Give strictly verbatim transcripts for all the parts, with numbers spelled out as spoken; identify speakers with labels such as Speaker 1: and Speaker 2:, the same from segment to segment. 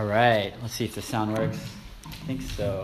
Speaker 1: All right, let's see if the sound works. I think so.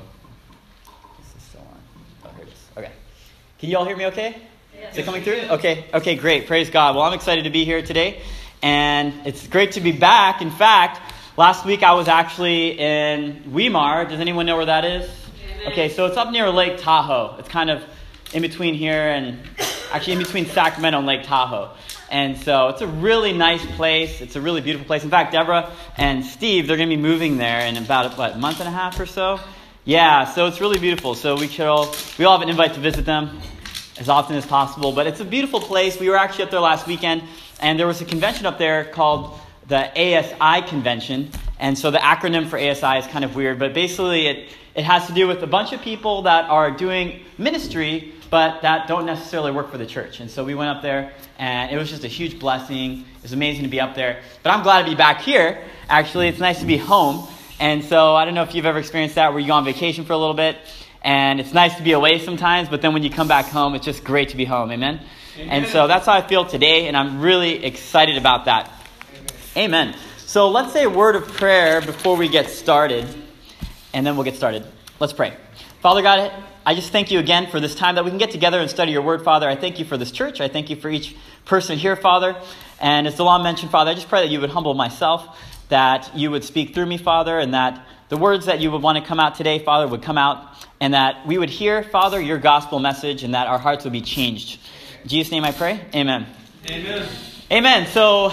Speaker 1: This is still on. Oh, here it is. Okay. Can you all hear me okay?
Speaker 2: Yes.
Speaker 1: Is it coming through? Okay, okay, great. Praise God. Well, I'm excited to be here today, and it's great to be back. In fact, last week I was actually in Weimar. Does anyone know where that is?
Speaker 2: Amen.
Speaker 1: Okay, so it's up near Lake Tahoe. It's kind of in between here and actually in between Sacramento and Lake Tahoe. And so it's a really nice place. It's a really beautiful place. In fact, Deborah and Steve, they're going to be moving there in about, what, a month and a half or so? Yeah, so it's really beautiful. So we should all, we all have an invite to visit them as often as possible. But it's a beautiful place. We were actually up there last weekend, and there was a convention up there called the A S I Convention. And so the acronym for A S I is kind of weird, but basically it, it has to do with a bunch of people that are doing ministry, but that don't necessarily work for the church. And so we went up there, and it was just a huge blessing. It was amazing to be up there. But I'm glad to be back here. Actually, it's nice to be home. And so I don't know if you've ever experienced that, where you go on vacation for a little bit, and it's nice to be away sometimes, but then when you come back home, it's just great to be home. Amen? Amen. And so that's how I feel today, and I'm really excited about that. Amen. Amen. So let's say a word of prayer before we get started, and then we'll get started. Let's pray. Father God, I just thank you again for this time that we can get together and study your word, Father. I thank you for this church. I thank you for each person here, Father. And as Delam mentioned, Father, I just pray that you would humble myself, that you would speak through me, Father, and that the words that you would want to come out today, Father, would come out, and that we would hear, Father, your gospel message, and that our hearts would be changed. In Jesus' name I pray. Amen.
Speaker 2: Amen.
Speaker 1: Amen. So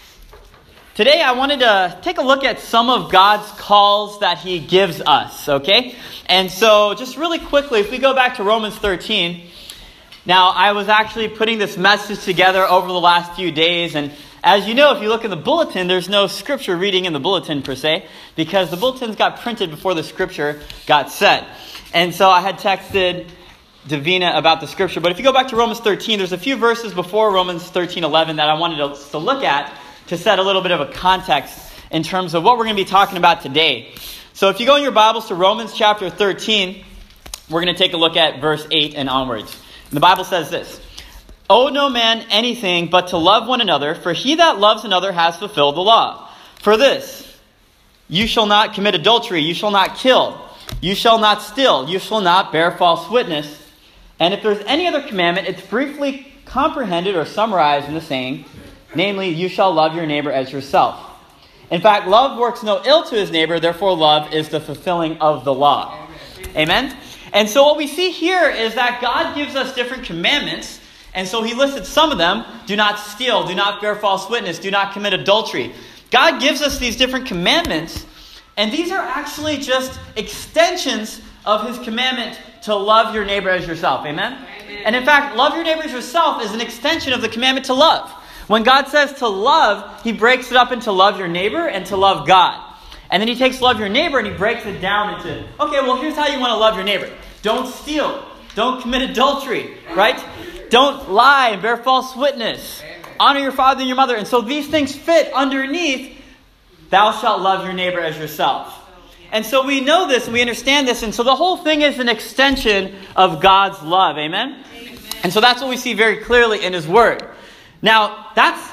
Speaker 1: today I wanted to take a look at some of God's calls that he gives us, okay? And so just really quickly, if we go back to Romans thirteen, now I was actually putting this message together over the last few days, and as you know, if you look in the bulletin, there's no scripture reading in the bulletin per se, because the bulletins got printed before the scripture got set. And so I had texted Davina about the scripture, but if you go back to Romans thirteen, there's a few verses before Romans thirteen eleven that I wanted to, to look at to set a little bit of a context in terms of what we're going to be talking about today. So if you go in your Bibles to Romans chapter thirteen, we're going to take a look at verse eight and onwards. And the Bible says this: "Owe no man anything but to love one another, for he that loves another has fulfilled the law. For this, you shall not commit adultery, you shall not kill, you shall not steal, you shall not bear false witness. And if there's any other commandment, it's briefly comprehended or summarized in the saying, namely, you shall love your neighbor as yourself. In fact, love works no ill to his neighbor, therefore love is the fulfilling of the law." Amen? And so what we see here is that God gives us different commandments. And so he listed some of them. Do not steal, do not bear false witness, do not commit adultery. God gives us these different commandments, and these are actually just extensions of his commandment to love your neighbor as yourself. Amen? Amen. And in fact, love your neighbor as yourself is an extension of the commandment to love. When God says to love, he breaks it up into love your neighbor and to love God. And then he takes love your neighbor and he breaks it down into, okay, well, here's how you want to love your neighbor. Don't steal. Don't commit adultery, right? Don't lie and bear false witness. Honor your father and your mother. And so these things fit underneath, thou shalt love your neighbor as yourself. And so we know this and we understand this. And so the whole thing is an extension of God's love. Amen? Amen. And so that's what we see very clearly in his word. Now, that's,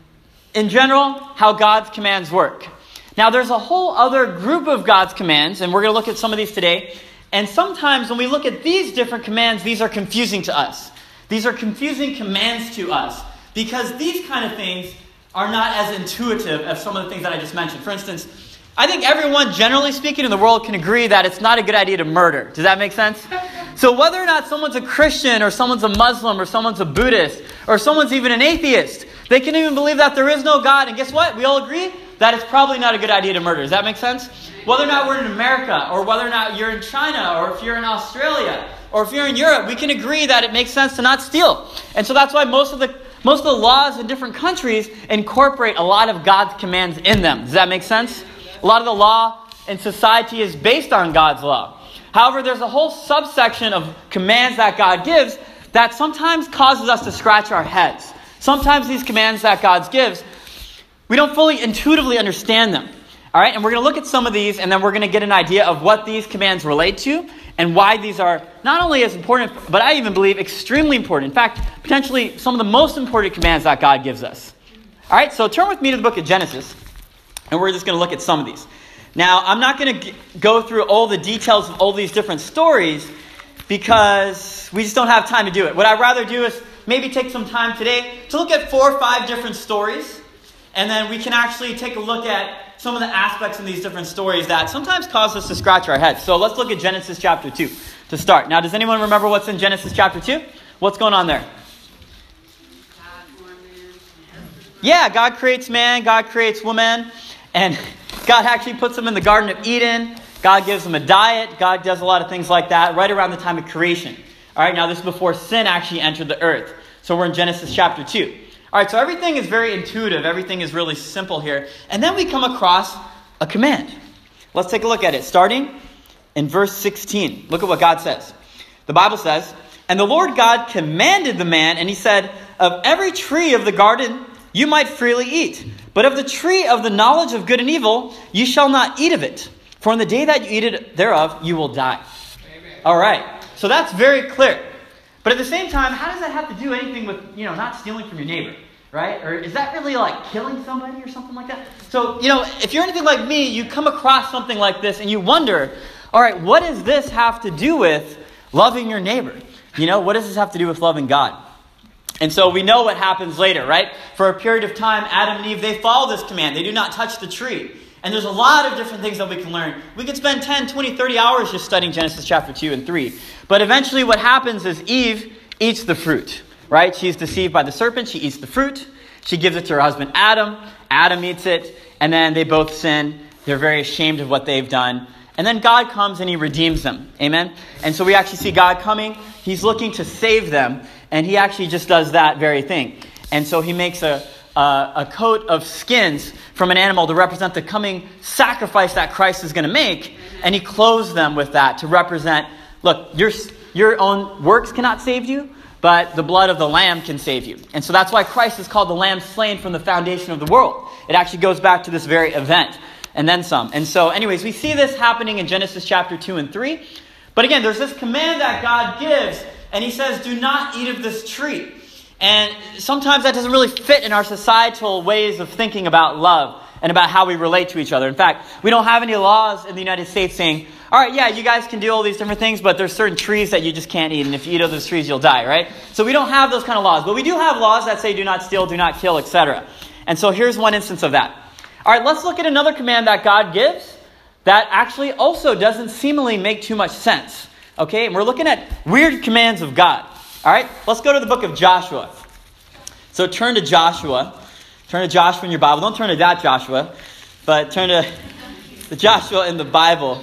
Speaker 1: in general, how God's commands work. Now, there's a whole other group of God's commands, and we're going to look at some of these today. And sometimes when we look at these different commands, these are confusing to us. These are confusing commands to us because these kind of things are not as intuitive as some of the things that I just mentioned. For instance, I think everyone, generally speaking, in the world can agree that it's not a good idea to murder. Does that make sense? So whether or not someone's a Christian or someone's a Muslim or someone's a Buddhist or someone's even an atheist, they can even believe that there is no God. And guess what? We all agree that it's probably not a good idea to murder. Does that make sense? Whether or not we're in America or whether or not you're in China or if you're in Australia or if you're in Europe, we can agree that it makes sense to not steal. And so that's why most of the most of the laws in different countries incorporate a lot of God's commands in them. Does that make sense? A lot of the law in society is based on God's law. However, there's a whole subsection of commands that God gives that sometimes causes us to scratch our heads. Sometimes these commands that God gives, we don't fully intuitively understand them. All right, and we're going to look at some of these, and then we're going to get an idea of what these commands relate to and why these are not only as important, but I even believe extremely important. In fact, potentially some of the most important commands that God gives us. All right, so turn with me to the book of Genesis, and we're just going to look at some of these. Now, I'm not going to go through all the details of all these different stories because we just don't have time to do it. What I'd rather do is maybe take some time today to look at four or five different stories, and then we can actually take a look at some of the aspects in these different stories that sometimes cause us to scratch our heads. So let's look at Genesis chapter two to start. Now, does anyone remember what's in Genesis chapter two? What's going on there? Yeah, God creates man, God creates woman, and God actually puts them in the Garden of Eden. God gives them a diet. God does a lot of things like that right around the time of creation. All right, now this is before sin actually entered the earth. So we're in Genesis chapter two. All right, so everything is very intuitive. Everything is really simple here. And then we come across a command. Let's take a look at it, starting in verse sixteen. Look at what God says. The Bible says, "And the Lord God commanded the man, and he said, of every tree of the garden you might freely eat. But of the tree of the knowledge of good and evil, you shall not eat of it. For in the day that you eat it thereof, you will die." Amen. All right. So that's very clear. But at the same time, how does that have to do anything with, you know, not stealing from your neighbor? Right? Or is that really like killing somebody or something like that? So, you know, if you're anything like me, you come across something like this and you wonder, all right, what does this have to do with loving your neighbor? You know, what does this have to do with loving God? And so we know what happens later, right? For a period of time, Adam and Eve, they follow this command. They do not touch the tree. And there's a lot of different things that we can learn. We could spend ten, twenty, thirty hours just studying Genesis chapter two and three. But eventually what happens is Eve eats the fruit, right? She's deceived by the serpent. She eats the fruit. She gives it to her husband Adam. Adam eats it. And then they both sin. They're very ashamed of what they've done. And then God comes and he redeems them. Amen? And so we actually see God coming. He's looking to save them. And he actually just does that very thing. And so he makes a, a, a coat of skins from an animal to represent the coming sacrifice that Christ is going to make. And he clothes them with that to represent, look, your, your own works cannot save you, but the blood of the Lamb can save you. And so that's why Christ is called the Lamb slain from the foundation of the world. It actually goes back to this very event. And then some. And so anyways, we see this happening in Genesis chapter two and three. But again, there's this command that God gives. And he says, do not eat of this tree. And sometimes that doesn't really fit in our societal ways of thinking about love and about how we relate to each other. In fact, we don't have any laws in the United States saying, all right, yeah, you guys can do all these different things, but there's certain trees that you just can't eat. And if you eat of those trees, you'll die, right? So we don't have those kind of laws. But we do have laws that say do not steal, do not kill, et cetera. And so here's one instance of that. All right, let's look at another command that God gives that actually also doesn't seemingly make too much sense. Okay, and we're looking at weird commands of God. All right, let's go to the book of Joshua. So turn to Joshua. Turn to Joshua in your Bible. Don't turn to that Joshua, but turn to the Joshua in the Bible.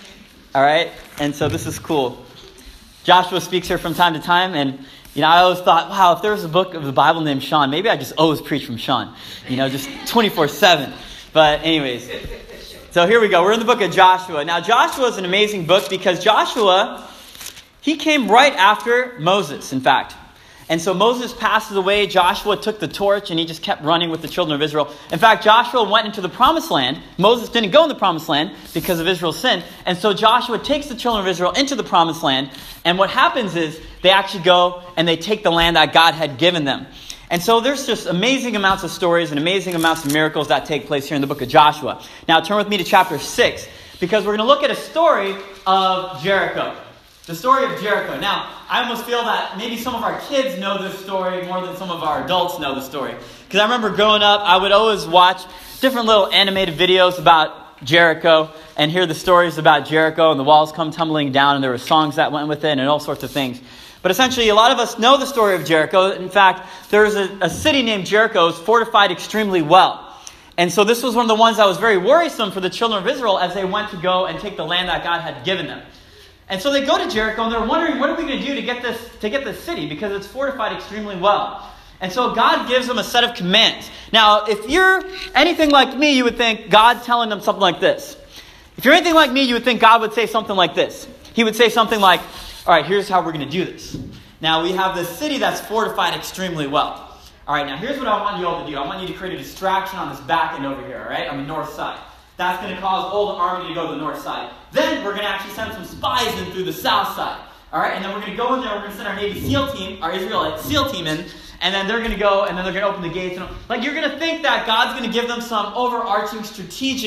Speaker 1: All right, and so this is cool. Joshua speaks here from time to time, and you know, I always thought, wow, if there was a book of the Bible named Sean, maybe I just always preach from Sean. You know, just twenty-four seven. But anyways. So here we go. We're in the book of Joshua. Now, Joshua is an amazing book because Joshua, he came right after Moses, in fact. And so Moses passes away. Joshua took the torch and he just kept running with the children of Israel. In fact, Joshua went into the promised land. Moses didn't go in the promised land because of Israel's sin. And so Joshua takes the children of Israel into the promised land. And what happens is they actually go and they take the land that God had given them. And so there's just amazing amounts of stories and amazing amounts of miracles that take place here in the book of Joshua. Now turn with me to chapter six, because we're going to look at a story of Jericho. The story of Jericho. Now, I almost feel that maybe some of our kids know this story more than some of our adults know the story. Because I remember growing up, I would always watch different little animated videos about Jericho and hear the stories about Jericho, and the walls come tumbling down, and there were songs that went with it and all sorts of things. But essentially, a lot of us know the story of Jericho. In fact, there's a, a city named Jericho was fortified extremely well. And so this was one of the ones that was very worrisome for the children of Israel as they went to go and take the land that God had given them. And so they go to Jericho and they're wondering, what are we going to do to get this to get this city? Because it's fortified extremely well. And so God gives them a set of commands. Now, if you're anything like me, you would think God telling them something like this. If you're anything like me, you would think God would say something like this. He would say something like, all right, here's how we're going to do this. Now, we have this city that's fortified extremely well. All right, now here's what I want you all to do. I want you to create a distraction on this back end over here, all right, on the north side. That's going to cause all the army to go to the north side. Then we're going to actually send some spies in through the south side. All right, and then we're going to go in there. We're going to send our Navy SEAL team, our Israelite SEAL team in, and then they're going to go, and then they're going to open the gates. And like, you're going to think that God's going to give them some overarching strategic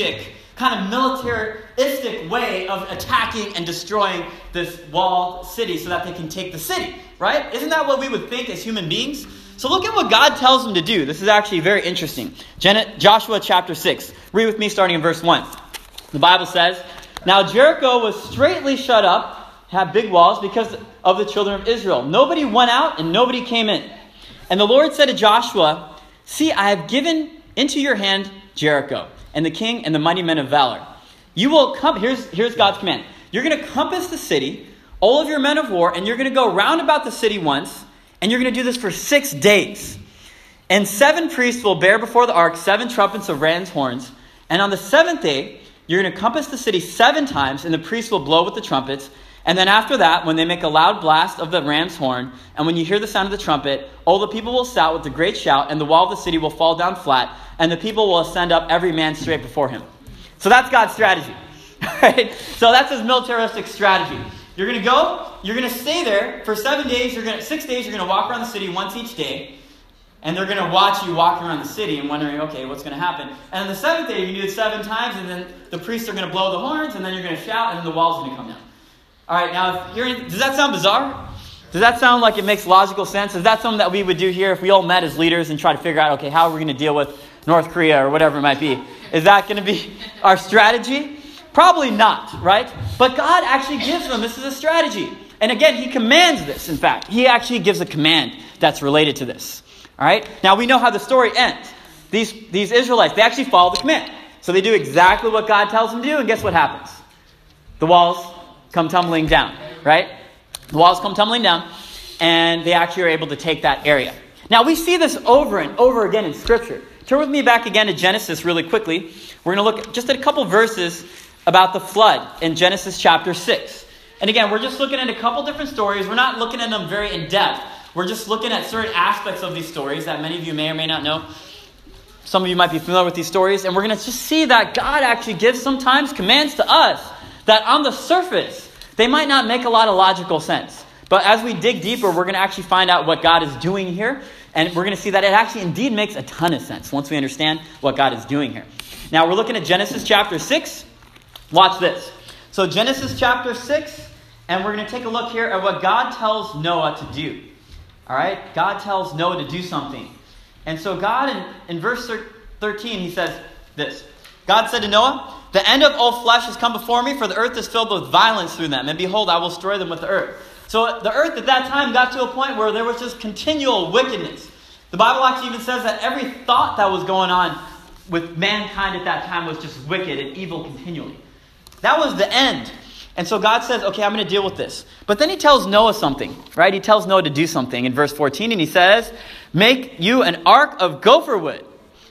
Speaker 1: kind of militaristic way of attacking and destroying this walled city so that they can take the city, right? Isn't that what we would think as human beings? So look at what God tells them to do. This is actually very interesting. Gen- Joshua chapter six. Read with me starting in verse one. The Bible says, "Now Jericho was straightly shut up, had big walls because of the children of Israel. Nobody went out and nobody came in. And the Lord said to Joshua, 'See, I have given into your hand Jericho, and the king and the mighty men of valor. You will come,'" here's, here's God's command. "You're going to compass the city, all of your men of war, and you're going to go round about the city once, and you're going to do this for six days. And seven priests will bear before the ark seven trumpets of ram's horns. And on the seventh day, you're going to compass the city seven times, and the priests will blow with the trumpets. And then after that, when they make a loud blast of the ram's horn, and when you hear the sound of the trumpet, all the people will shout with a great shout, and the wall of the city will fall down flat, and the people will ascend up every man straight before him.'" So that's God's strategy. Right? So that's his militaristic strategy. You're going to go, you're going to stay there for seven days, you're going to, six days, you're going to walk around the city once each day, and they're going to watch you walking around the city and wondering, okay, what's going to happen? And on the seventh day, you can do it seven times, and then the priests are going to blow the horns, and then you're going to shout, and then the wall's going to come down. All right, now, if you're, does that sound bizarre? Does that sound like it makes logical sense? Is that something that we would do here if we all met as leaders and try to figure out, okay, how are we going to deal with North Korea or whatever it might be? Is that going to be our strategy? Probably not, right? But God actually gives them, this is a strategy. And again, he commands this, in fact. He actually gives a command that's related to this. All right? Now, we know how the story ends. These, these Israelites, they actually follow the command. So they do exactly what God tells them to do, and guess what happens? The walls come tumbling down, right? The walls come tumbling down, and they actually are able to take that area. Now, we see this over and over again in Scripture. Turn with me back again to Genesis really quickly. We're going to look just at a couple verses about the flood in Genesis chapter six. And again, we're just looking at a couple different stories. We're not looking at them very in depth. We're just looking at certain aspects of these stories that many of you may or may not know. Some of you might be familiar with these stories. And we're going to just see that God actually gives sometimes commands to us that on the surface, they might not make a lot of logical sense. But as we dig deeper, we're going to actually find out what God is doing here. And we're going to see that it actually indeed makes a ton of sense once we understand what God is doing here. Now, we're looking at Genesis chapter six. Watch this. So Genesis chapter six, and we're going to take a look here at what God tells Noah to do. All right? God tells Noah to do something. And so God, in, in verse thirteen, he says this. God said to Noah, "The end of all flesh has come before me, for the earth is filled with violence through them. And behold, I will destroy them with the earth." So the earth at that time got to a point where there was just continual wickedness. The Bible actually even says that every thought that was going on with mankind at that time was just wicked and evil continually. That was the end. And so God says, okay, I'm going to deal with this. But then he tells Noah something, right? He tells Noah to do something in verse fourteen. And he says, "Make you an ark of gopher wood,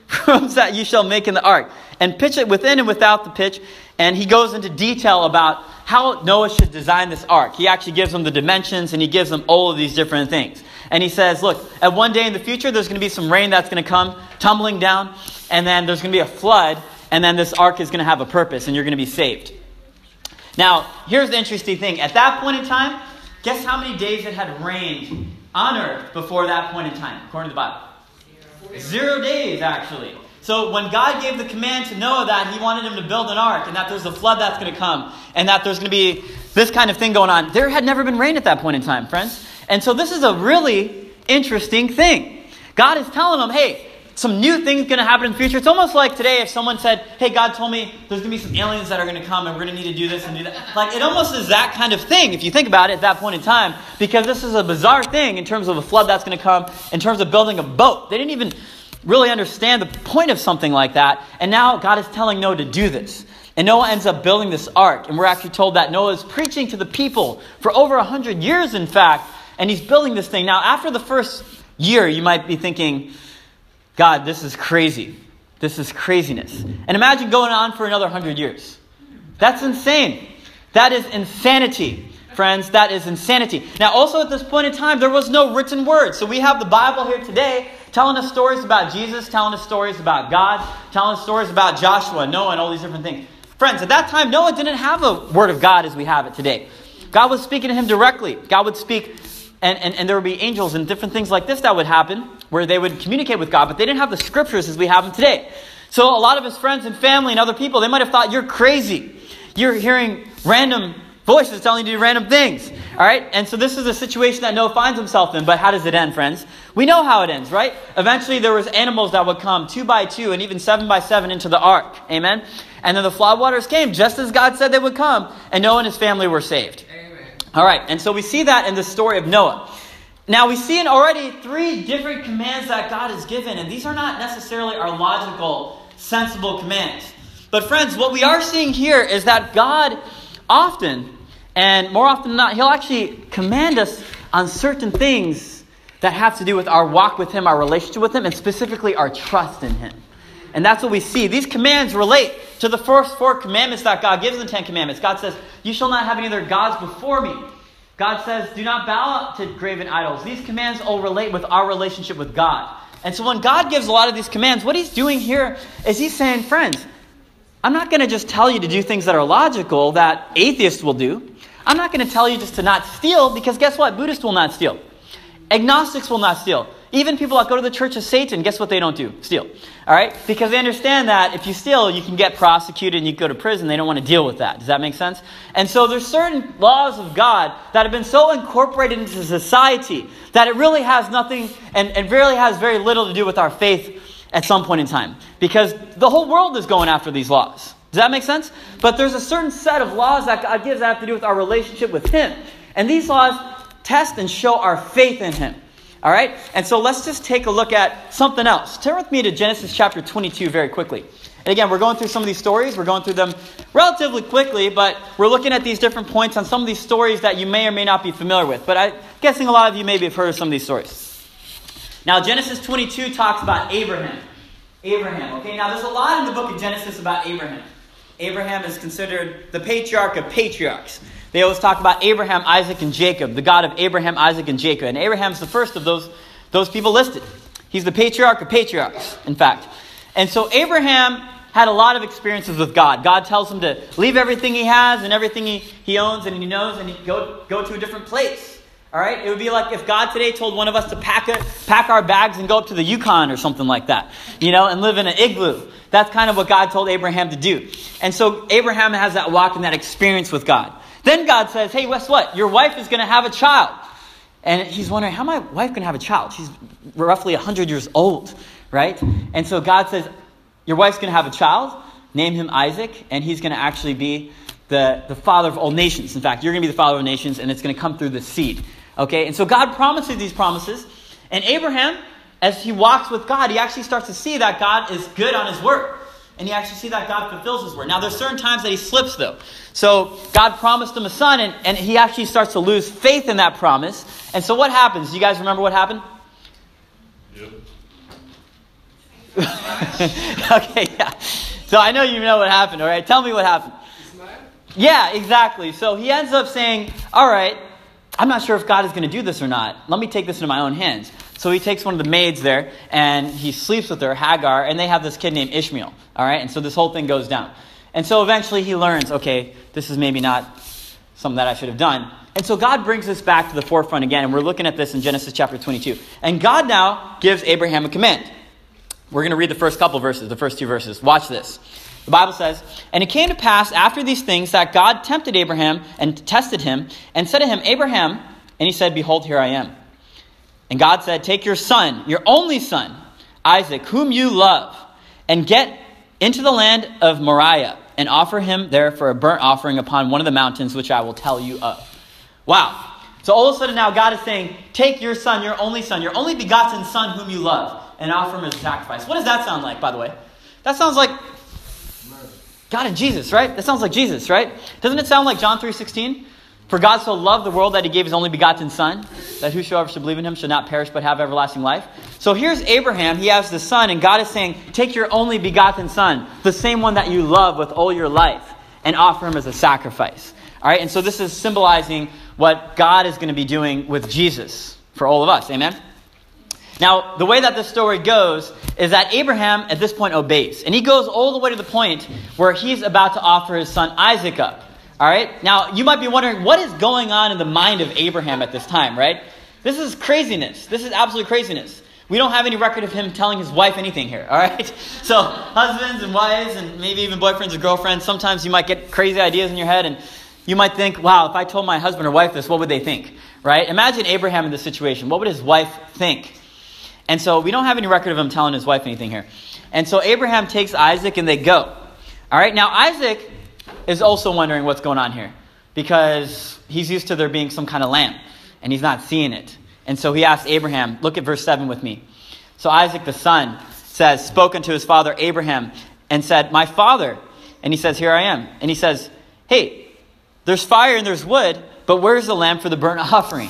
Speaker 1: that you shall make in the ark, and pitch it within and without the pitch." And he goes into detail about how Noah should design this ark. He actually gives them the dimensions, and he gives them all of these different things. And he says, look, at one day in the future, there's going to be some rain that's going to come tumbling down. And then there's going to be a flood. And then this ark is going to have a purpose, and you're going to be saved. Now, here's the interesting thing. At that point in time, guess how many days it had rained on earth before that point in time, according to the Bible? Zero days, actually. So when God gave the command to Noah that he wanted him to build an ark, and that there's a flood that's going to come, and that there's going to be this kind of thing going on, there had never been rain at that point in time, friends. And so this is a really interesting thing. God is telling them, hey, some new things going to happen in the future. It's almost like today if someone said, hey, God told me there's going to be some aliens that are going to come and we're going to need to do this and do that. Like, it almost is that kind of thing if you think about it at that point in time, because this is a bizarre thing in terms of a flood that's going to come, in terms of building a boat. They didn't even really understand the point of something like that. And now God is telling Noah to do this. And Noah ends up building this ark. And we're actually told that Noah is preaching to the people for over one hundred years, in fact. And he's building this thing. Now, after the first year, you might be thinking, God, this is crazy. This is craziness. And imagine going on for another hundred years. That's insane. That is insanity, friends. That is insanity. Now, also at this point in time, there was no written word. So we have the Bible here today telling us stories about Jesus, telling us stories about God, telling us stories about Joshua, Noah, and all these different things. Friends, at that time, Noah didn't have a word of God as we have it today. God was speaking to him directly. God would speak, and, and, and there would be angels and different things like this that would happen, where they would communicate with God, but they didn't have the scriptures as we have them today. So a lot of his friends and family and other people, they might have thought, you're crazy. You're hearing random voices telling you to do random things. All right? And so this is a situation that Noah finds himself in. But how does it end, friends? We know how it ends, right? Eventually there was animals that would come two by two and even seven by seven into the ark. Amen? And then the floodwaters came just as God said they would come. And Noah and his family were saved. Amen. All right. And so we see that in the story of Noah. Now we see in already three different commands that God has given. And these are not necessarily our logical, sensible commands. But friends, what we are seeing here is that God often, and more often than not, he'll actually command us on certain things that have to do with our walk with him, our relationship with him, and specifically our trust in him. And that's what we see. These commands relate to the first four commandments that God gives in the Ten Commandments. God says, you shall not have any other gods before me. God says, do not bow to graven idols. These commands all relate with our relationship with God. And so when God gives a lot of these commands, what he's doing here is he's saying, friends, I'm not going to just tell you to do things that are logical that atheists will do. I'm not going to tell you just to not steal, because guess what? Buddhists will not steal. Agnostics will not steal. Even people that go to the Church of Satan, guess what they don't do? Steal. All right? Because they understand that if you steal, you can get prosecuted and you go to prison. They don't want to deal with that. Does that make sense? And so there's certain laws of God that have been so incorporated into society that it really has nothing and, and really has very little to do with our faith at some point in time. Because the whole world is going after these laws. Does that make sense? But there's a certain set of laws that God gives that have to do with our relationship with him. And these laws test and show our faith in him. All right? And so let's just take a look at something else. Turn with me to Genesis chapter twenty-two very quickly. And again, we're going through some of these stories. We're going through them relatively quickly, but we're looking at these different points on some of these stories that you may or may not be familiar with. But I'm guessing a lot of you maybe have heard of some of these stories. Now, Genesis twenty-two talks about Abraham. Abraham. Okay, now there's a lot in the book of Genesis about Abraham. Abraham is considered the patriarch of patriarchs. They always talk about Abraham, Isaac, and Jacob, the God of Abraham, Isaac, and Jacob. And Abraham's the first of those, those people listed. He's the patriarch of patriarchs, in fact. And so Abraham had a lot of experiences with God. God tells him to leave everything he has and everything he, he owns and he knows and he go, go to a different place. All right? It would be like if God today told one of us to pack it, pack our bags and go up to the Yukon or something like that, you know, and live in an igloo. That's kind of what God told Abraham to do. And so Abraham has that walk and that experience with God. Then God says, hey, guess what? Your wife is going to have a child. And he's wondering, how my wife going to have a child? She's roughly one hundred years old, right? And so God says, your wife's going to have a child. Name him Isaac. And he's going to actually be the, the father of all nations. In fact, you're going to be the father of nations, and it's going to come through the seed. Okay? And so God promises these promises. And Abraham, as he walks with God, he actually starts to see that God is good on his word. And you actually see that God fulfills his word. Now, there's certain times that he slips, though. So God promised him a son, and, and he actually starts to lose faith in that promise. And so what happens? Do you guys remember what happened?
Speaker 2: Yep.
Speaker 1: Okay, yeah. So I know you know what happened, all right? Tell me what happened. Yeah, exactly. So he ends up saying, all right, I'm not sure if God is going to do this or not. Let me take this into my own hands. So he takes one of the maids there, and he sleeps with her, Hagar, and they have this kid named Ishmael. All right, and so this whole thing goes down. And so eventually he learns, okay, this is maybe not something that I should have done. And so God brings this back to the forefront again, and we're looking at this in Genesis chapter twenty-two. And God now gives Abraham a command. We're going to read the first couple verses, the first two verses. Watch this. The Bible says, and it came to pass after these things that God tempted Abraham and tested him and said to him, Abraham, and he said, behold, here I am. And God said, take your son, your only son, Isaac, whom you love, and get into the land of Moriah and offer him there for a burnt offering upon one of the mountains which I will tell you of. Wow. So all of a sudden now God is saying, take your son, your only son, your only begotten son whom you love, and offer him as a sacrifice. What does that sound like, by the way? That sounds like God and Jesus, right? That sounds like Jesus, right? Doesn't it sound like John three sixteen? For God so loved the world that he gave his only begotten son, that whosoever should believe in him should not perish but have everlasting life. So here's Abraham. He has the son, and God is saying, take your only begotten son, the same one that you love with all your life, and offer him as a sacrifice. All right, and so this is symbolizing what God is going to be doing with Jesus for all of us. Amen? Now, the way that this story goes is that Abraham at this point obeys. And he goes all the way to the point where he's about to offer his son Isaac up. All right? Now, you might be wondering, what is going on in the mind of Abraham at this time, right? This is craziness. This is absolute craziness. we don't have any record of him telling his wife anything here, all right? So husbands and wives and maybe even boyfriends or girlfriends, sometimes you might get crazy ideas in your head and you might think, wow, if I told my husband or wife this, what would they think, right? Imagine Abraham in this situation. What would his wife think? And so we don't have any record of him telling his wife anything here. And so Abraham takes Isaac and they go. All right, now Isaac is also wondering what's going on here because he's used to there being some kind of lamb and he's not seeing it. And so he asks Abraham, look at verse seven with me. So Isaac the son says, spoke unto his father Abraham and said, my father. And he says, here I am. And he says, hey, there's fire and there's wood, but where's the lamb for the burnt offering?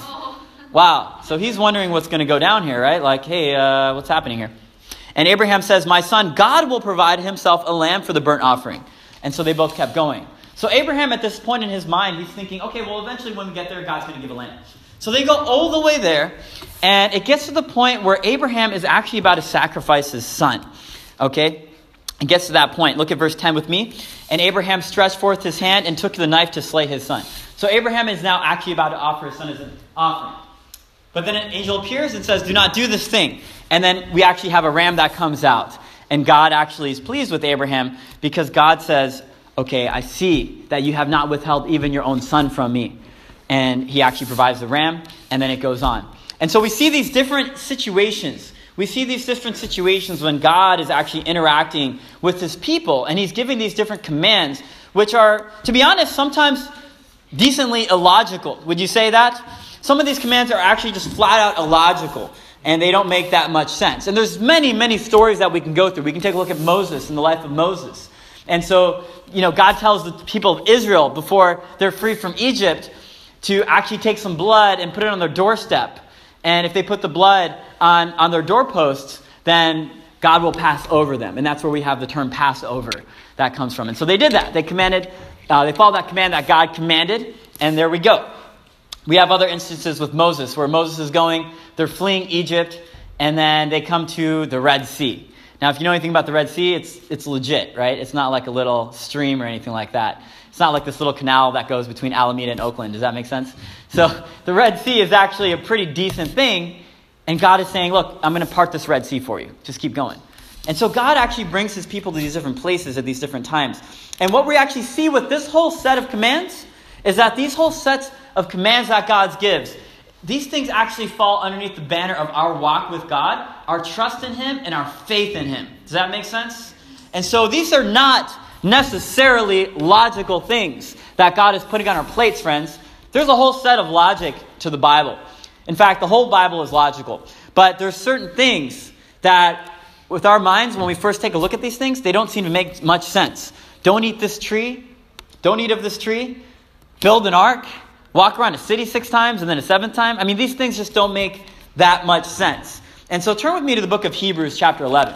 Speaker 1: Wow. So he's wondering what's going to go down here, right? Like, hey, uh, what's happening here? And Abraham says, my son, God will provide himself a lamb for the burnt offering. And so they both kept going. So Abraham at this point in his mind, he's thinking, okay, well, eventually when we get there, God's going to give a lamb. So they go all the way there. And it gets to the point where Abraham is actually about to sacrifice his son. Okay? It gets to that point. Look at verse ten with me. And Abraham stretched forth his hand and took the knife to slay his son. So Abraham is now actually about to offer his son as an offering. But then an angel appears and says, do not do this thing. And then we actually have a ram that comes out. And God actually is pleased with Abraham because God says, okay, I see that you have not withheld even your own son from me. And he actually provides the ram, and then it goes on. And so we see these different situations. We see these different situations when God is actually interacting with his people, and he's giving these different commands, which are, to be honest, sometimes decently illogical. Would you say that? Some of these commands are actually just flat out illogical, and they don't make that much sense. And there's many, many stories that we can go through. We can take a look at Moses and the life of Moses. And so, you know, God tells the people of Israel before they're free from Egypt to actually take some blood and put it on their doorstep. And if they put the blood on, on their doorposts, then God will pass over them. And that's where we have the term Passover that comes from. And so they did that. They commanded, uh, they followed that command that God commanded. And there we go. We have other instances with Moses where Moses is going, they're fleeing Egypt, and then they come to the Red Sea. Now, if you know anything about the Red Sea, it's it's legit, right? It's not like a little stream or anything like that. It's not like this little canal that goes between Alameda and Oakland. Does that make sense? So the Red Sea is actually a pretty decent thing. And God is saying, look, I'm going to part this Red Sea for you. Just keep going. And so God actually brings his people to these different places at these different times. And what we actually see with this whole set of commands is that these whole sets of commands that God gives, these things actually fall underneath the banner of our walk with God, our trust in him, and our faith in him. Does that make sense? And so these are not necessarily logical things that God is putting on our plates, friends. There's a whole set of logic to the Bible. In fact, the whole Bible is logical. But there's certain things that, with our minds, when we first take a look at these things, they don't seem to make much sense. Don't eat this tree. Don't eat of this tree. Build an ark. Walk around a city six times and then a seventh time. I mean, these things just don't make that much sense. And so turn with me to the book of Hebrews chapter eleven.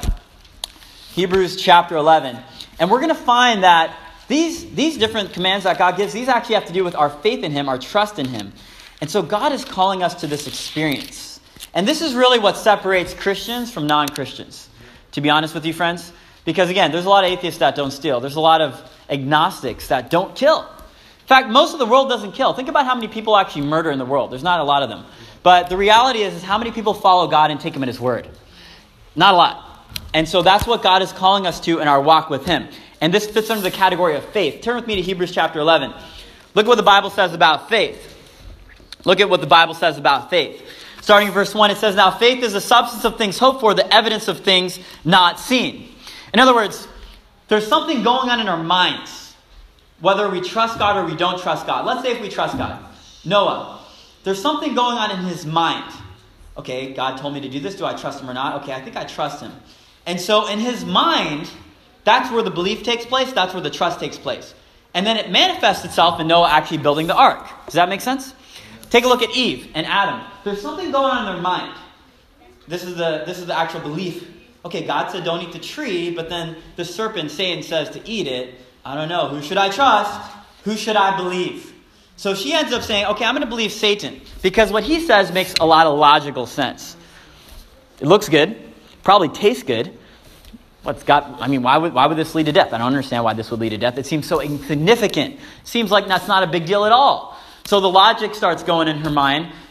Speaker 1: Hebrews chapter eleven. And we're going to find that these, these different commands that God gives, these actually have to do with our faith in him, our trust in him. And so God is calling us to this experience. And this is really what separates Christians from non-Christians, to be honest with you, friends. Because again, there's a lot of atheists that don't steal. There's a lot of agnostics that don't kill. In fact, most of the world doesn't kill. Think about how many people actually murder in the world. There's not a lot of them. But the reality is, is how many people follow God and take him at his word? Not a lot. And so that's what God is calling us to in our walk with him. And this fits under the category of faith. Turn with me to Hebrews chapter eleven. Look at what the Bible says about faith. Look at what the Bible says about faith. Starting in verse one, it says, now faith is the substance of things hoped for, the evidence of things not seen. In other words, there's something going on in our minds, whether we trust God or we don't trust God. Let's say if we trust God. Noah, there's something going on in his mind. Okay, God told me to do this. Do I trust him or not? Okay, I think I trust him. And so in his mind, that's where the belief takes place. That's where the trust takes place. And then it manifests itself in Noah actually building the ark. Does that make sense? Take a look at Eve and Adam. There's something going on in their mind. This is the this is the actual belief. Okay, God said don't eat the tree, but then the serpent, Satan, says to eat it. I don't know. Who should I trust? Who should I believe? So she ends up saying, okay, I'm going to believe Satan. Because what he says makes a lot of logical sense. It looks good. Probably tastes good. What's got, I mean, why would why would this lead to death? I don't understand why this would lead to death. It seems so insignificant. It seems like that's not a big deal at all. So the logic starts going in her mind.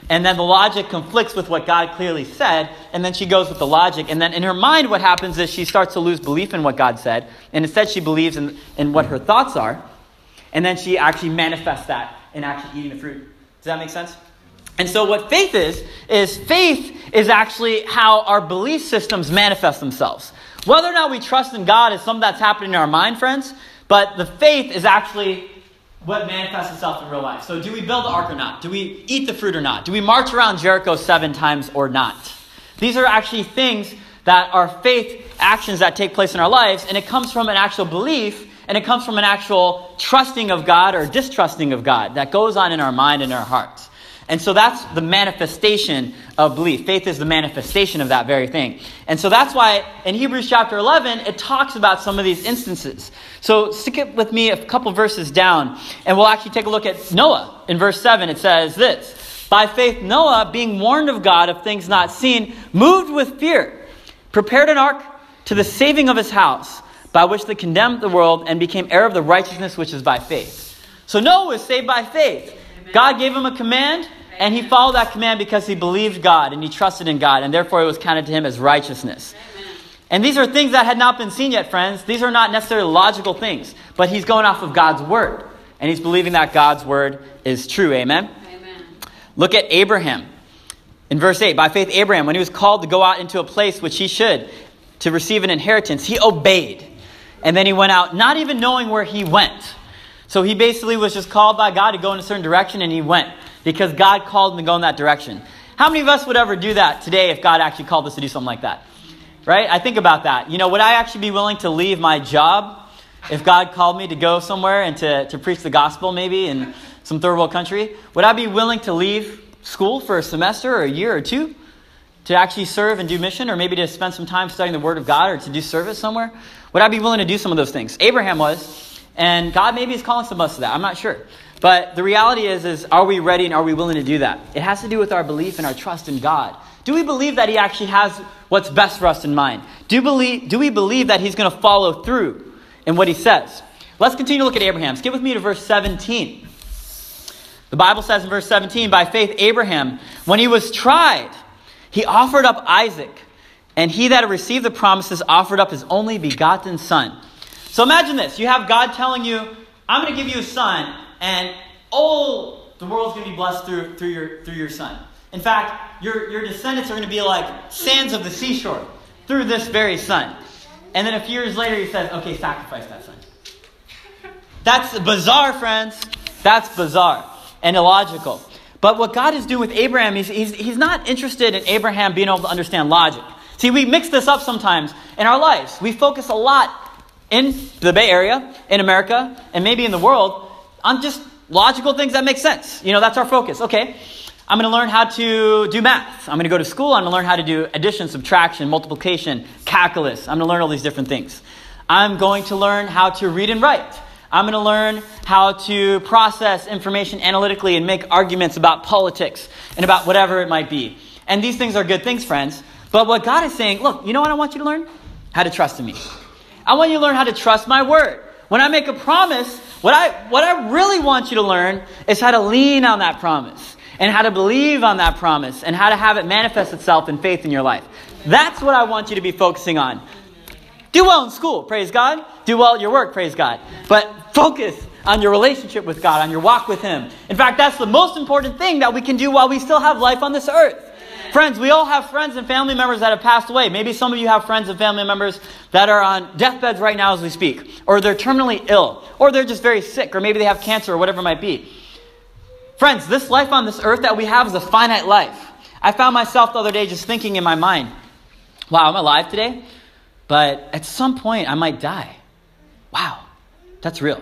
Speaker 1: And then the logic conflicts with what God clearly said. And then she goes with the logic. And then in her mind, what happens is she starts to lose belief in what God said. And instead she believes in, in what her thoughts are. And then she actually manifests that in actually eating the fruit. Does that make sense? And so what faith is, is faith is actually how our belief systems manifest themselves. Whether or not we trust in God is something that's happening in our mind, friends. But the faith is actually what manifests itself in real life. So do we build the ark or not? Do we eat the fruit or not? Do we march around Jericho seven times or not? These are actually things that are faith actions that take place in our lives. And it comes from an actual belief. And it comes from an actual trusting of God or distrusting of God that goes on in our mind and our hearts. And so that's the manifestation of belief. Faith is the manifestation of that very thing. And so that's why in Hebrews chapter eleven, it talks about some of these instances. So stick it with me a couple verses down, and we'll actually take a look at Noah. In verse seven, it says this: By faith Noah, being warned of God of things not seen, moved with fear, prepared an ark to the saving of his house, by which they condemned the world and became heir of the righteousness which is by faith. So Noah was saved by faith. God gave him a command, and he followed that command because he believed God and he trusted in God, and therefore it was counted to him as righteousness. Amen. And these are things that had not been seen yet, friends. These are not necessarily logical things, but he's going off of God's word, and he's believing that God's word is true. Amen? Amen. Look at Abraham. In verse eight, by faith Abraham, when he was called to go out into a place which he should, to receive an inheritance, he obeyed. And then he went out, not even knowing where he went. So he basically was just called by God to go in a certain direction, and he went because God called him to go in that direction. How many of us would ever do that today if God actually called us to do something like that? Right? I think about that. You know, would I actually be willing to leave my job if God called me to go somewhere and to, to preach the gospel maybe in some third world country? Would I be willing to leave school for a semester or a year or two to actually serve and do mission, or maybe to spend some time studying the Word of God or to do service somewhere? Would I be willing to do some of those things? Abraham was. And God maybe is calling some of us to that. I'm not sure. But the reality is, is are we ready and are we willing to do that? It has to do with our belief and our trust in God. Do we believe that he actually has what's best for us in mind? Do, believe, do we believe that he's going to follow through in what he says? Let's continue to look at Abraham. Skip with me to verse seventeen. The Bible says in verse seventeen, by faith Abraham, when he was tried, he offered up Isaac. And he that had received the promises offered up his only begotten son. So imagine this. You have God telling you, I'm going to give you a son, and oh, the world's going to be blessed through, through, your, through your son. In fact, your, your descendants are going to be like sands of the seashore through this very son. And then a few years later he says, okay, sacrifice that son. That's bizarre, friends. That's bizarre and illogical. But what God is doing with Abraham, he's, he's, he's not interested in Abraham being able to understand logic. See, we mix this up sometimes in our lives. We focus a lot in the Bay Area, in America, and maybe in the world, on just logical things that make sense. You know, that's our focus. Okay, I'm going to learn how to do math. I'm going to go to school. I'm going to learn how to do addition, subtraction, multiplication, calculus. I'm going to learn all these different things. I'm going to learn how to read and write. I'm going to learn how to process information analytically and make arguments about politics and about whatever it might be. And these things are good things, friends. But what God is saying, look, you know what I want you to learn? How to trust in me. I want you to learn how to trust my word. When I make a promise, what I what I really want you to learn is how to lean on that promise and how to believe on that promise and how to have it manifest itself in faith in your life. That's what I want you to be focusing on. Do well in school, praise God. Do well at your work, praise God. But focus on your relationship with God, on your walk with him. In fact, that's the most important thing that we can do while we still have life on this earth. Friends, we all have friends and family members that have passed away. Maybe some of you have friends and family members that are on deathbeds right now as we speak. Or they're terminally ill. Or they're just very sick. Or maybe they have cancer or whatever it might be. Friends, this life on this earth that we have is a finite life. I found myself the other day just thinking in my mind, wow, I'm alive today, but at some point I might die. Wow, that's real.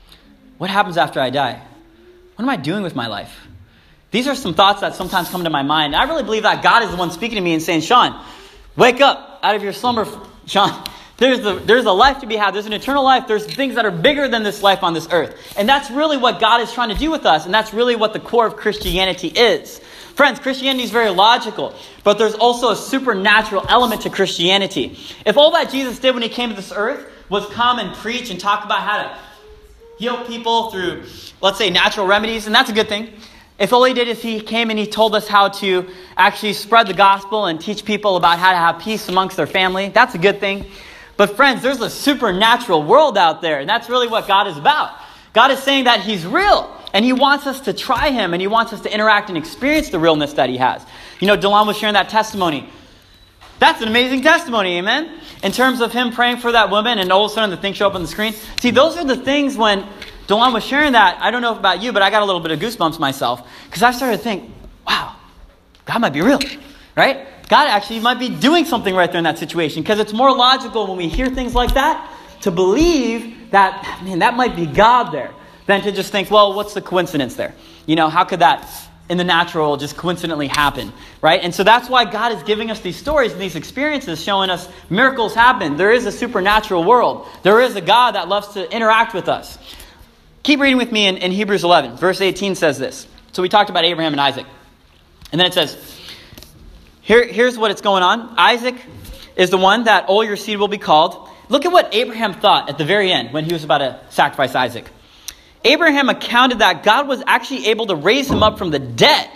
Speaker 1: What happens after I die? What am I doing with my life? These are some thoughts that sometimes come to my mind. I really believe that God is the one speaking to me and saying, Sean, wake up out of your slumber. Sean, there's, the, there's a life to be had. There's an eternal life. There's things that are bigger than this life on this earth. And that's really what God is trying to do with us. And that's really what the core of Christianity is. Friends, Christianity is very logical, but there's also a supernatural element to Christianity. If all that Jesus did when he came to this earth was come and preach and talk about how to heal people through, let's say, natural remedies, and that's a good thing. If all he did is he came and he told us how to actually spread the gospel and teach people about how to have peace amongst their family, that's a good thing. But friends, there's a supernatural world out there, and that's really what God is about. God is saying that he's real, and he wants us to try him, and he wants us to interact and experience the realness that he has. You know, Delon was sharing that testimony. That's an amazing testimony, amen? In terms of him praying for that woman, and all of a sudden the thing show up on the screen. See, those are the things when Delon was sharing that, I don't know about you, but I got a little bit of goosebumps myself, because I started to think, wow, God might be real, right? God actually might be doing something right there in that situation, because it's more logical when we hear things like that to believe that, man, that might be God there, than to just think, well, what's the coincidence there? You know, how could that in the natural just coincidentally happen, right? And so that's why God is giving us these stories and these experiences, showing us miracles happen. There is a supernatural world. There is a God that loves to interact with us. Keep reading with me in, in Hebrews eleven. Verse eighteen says this. So we talked about Abraham and Isaac. And then it says, Here, here's what it's going on. Isaac is the one that all your seed will be called. Look at what Abraham thought at the very end when he was about to sacrifice Isaac. Abraham accounted that God was actually able to raise him up from the dead.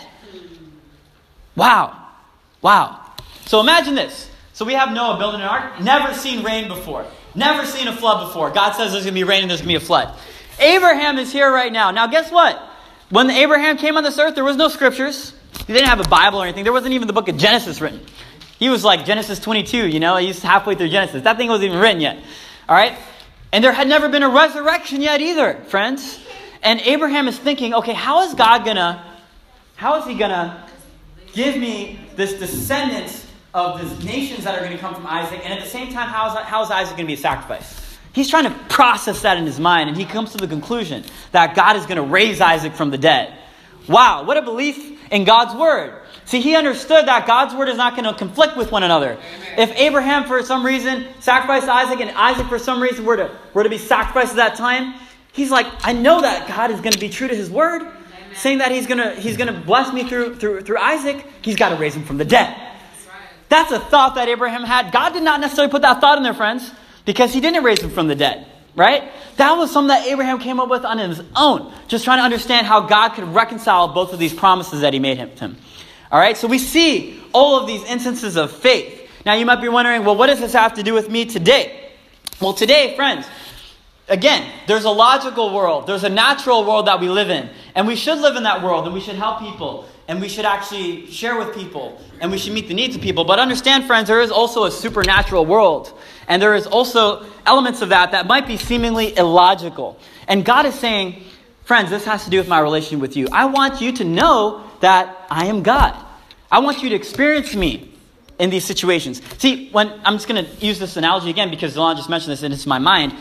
Speaker 1: Wow. Wow. So imagine this. So we have Noah building an ark. Never seen rain before. Never seen a flood before. God says there's going to be rain and there's going to be a flood. Abraham is here right now. Now guess what? When Abraham came on this earth, there was no scriptures. He didn't have a Bible or anything. There wasn't even the book of Genesis written. He was like Genesis twenty-two, you know. He's halfway through Genesis. That thing wasn't even written yet. All right? And there had never been a resurrection yet either, friends. And Abraham is thinking, okay, how is God going to, how is he going to give me this descendants of these nations that are going to come from Isaac? And at the same time, how is, how is Isaac going to be a sacrifice? He's trying to process that in his mind, and he comes to the conclusion that God is going to raise Isaac from the dead. Wow, what a belief in God's word. See, he understood that God's word is not going to conflict with one another. Amen. If Abraham, for some reason, sacrificed Isaac, and Isaac, for some reason, were to, were to be sacrificed at that time, he's like, I know that God is going to be true to his word, Amen. Saying that he's going to he's going to bless me through, through, through Isaac. He's got to raise him from the dead. That's right. That's a thought that Abraham had. God did not necessarily put that thought in there, friends, because he didn't raise him from the dead, right? That was something that Abraham came up with on his own, just trying to understand how God could reconcile both of these promises that he made him. All right, so we see all of these instances of faith. Now you might be wondering, well, what does this have to do with me today? Well, today, friends, again, there's a logical world. There's a natural world that we live in. And we should live in that world, and we should help people. And we should actually share with people. And we should meet the needs of people. But understand, friends, there is also a supernatural world. And there is also elements of that that might be seemingly illogical. And God is saying, friends, this has to do with my relationship with you. I want you to know that I am God. I want you to experience me in these situations. See, when I'm just going to use this analogy again because Delon just mentioned this and it's in my mind.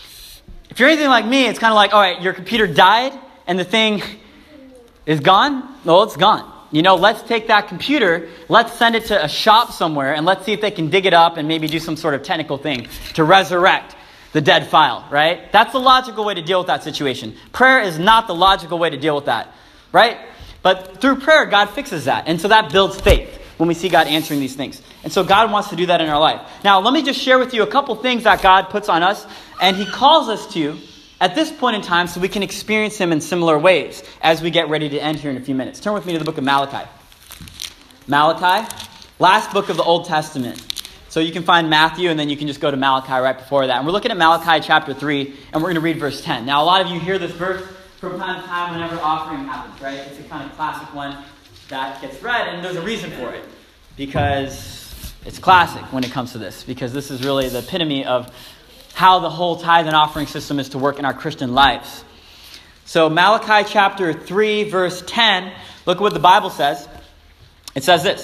Speaker 1: If you're anything like me, it's kind of like, all right, your computer died and the thing is gone. Well, it's gone. You know, let's take that computer, let's send it to a shop somewhere, and let's see if they can dig it up and maybe do some sort of technical thing to resurrect the dead file, right? That's the logical way to deal with that situation. Prayer is not the logical way to deal with that, right? But through prayer, God fixes that. And so that builds faith when we see God answering these things. And so God wants to do that in our life. Now, let me just share with you a couple things that God puts on us, and he calls us to at this point in time so we can experience him in similar ways as we get ready to end here in a few minutes. Turn with me to the book of Malachi. Malachi, last book of the Old Testament. So you can find Matthew and then you can just go to Malachi right before that. And we're looking at Malachi chapter three and we're going to read verse ten. Now a lot of you hear this verse from time to time whenever offering happens, right? It's a kind of classic one that gets read and there's a reason for it. Because it's classic when it comes to this. Because this is really the epitome of how the whole tithe and offering system is to work in our Christian lives. So Malachi chapter three, verse ten, look at what the Bible says. It says this.